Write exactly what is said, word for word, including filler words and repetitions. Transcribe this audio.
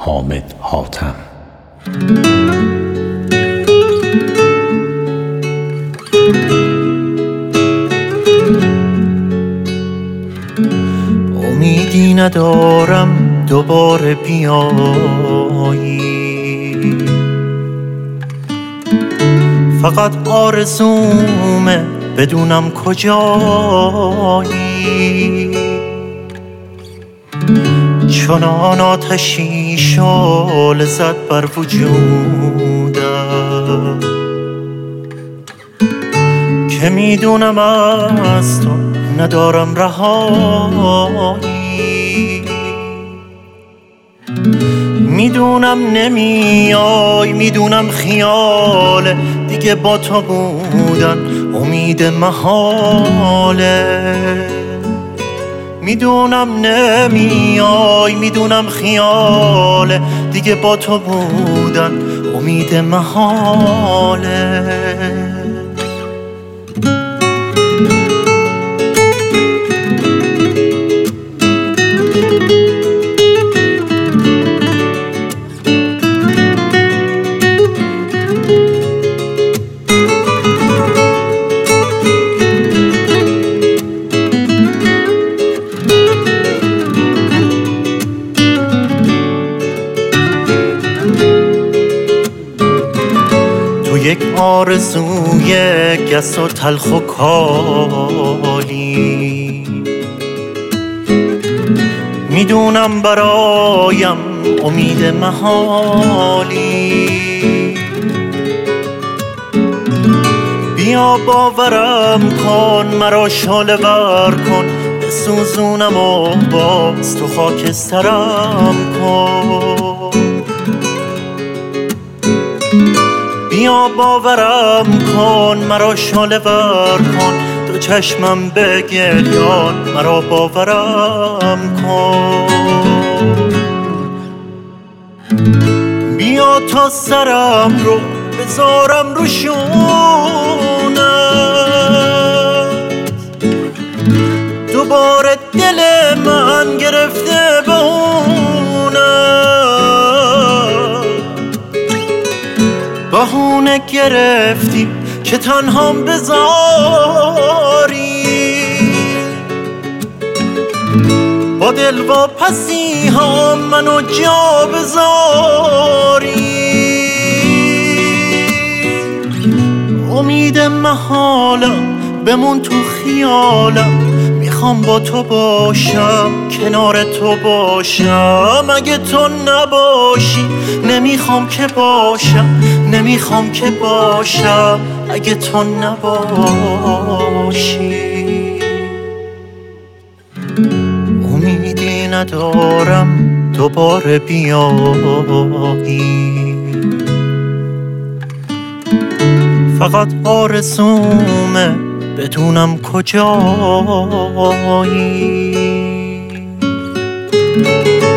حامد حاتم. امیدی ندارم دوباره بیایی، فقط آرزومه بدونم کجایی. چنان آتشی شعله زد بر وجودم که میدونم از تو ندارم رهایی. میدونم نمیای، میدونم خیاله دیگه با تو بودن امید محاله. میدونم نمیای، میدونم خیاله دیگه با تو بودن امید محاله. یک آرزوی گس و تلخ و کالی، میدونم برایم امید محالی. بیا باورم کن، مرا شعله ور کن، بسوزونم و باز تو خاکسترم کن. بیا باورم کن، مرا شعله ور کن، تو چشمم به گریان مرا باورم کن. بیا تا سرم رو بذارم رو شونت، دوباره دل من گرفته به بهونه گرفتی که تنهام بذاری. با دل واپسی ها منو جا بذاری. امید محالم بمون تو خیالم، میخوام با تو باشم، کنار تو باشم. اگه تو نباشی نمیخوام که باشم، نمیخوام که باشم اگه تو نباشی. امیدی ندارم دوباره بیایی، فقط آرزومه بدونم کجایی.